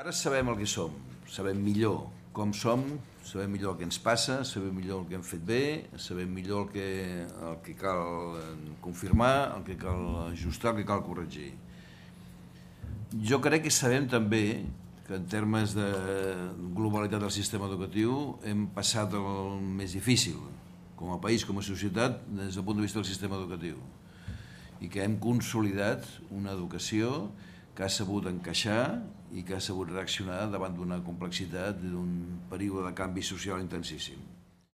Ara sabem el que som, sabem millor com som, sabem millor el que ens passa, sabem millor el que hem fet bé, sabem millor el que cal confirmar, el que cal ajustar, el que cal corregir. Jo crec que sabem també que en termes de globalitat del sistema educatiu hem passat el més difícil, com a país, com a societat, des del punt de vista del sistema educatiu, i que hem consolidat una educació que ha sabut encaixar i que ha sabut reaccionar davant d'una complexitat i d'un període de canvi social intensíssim.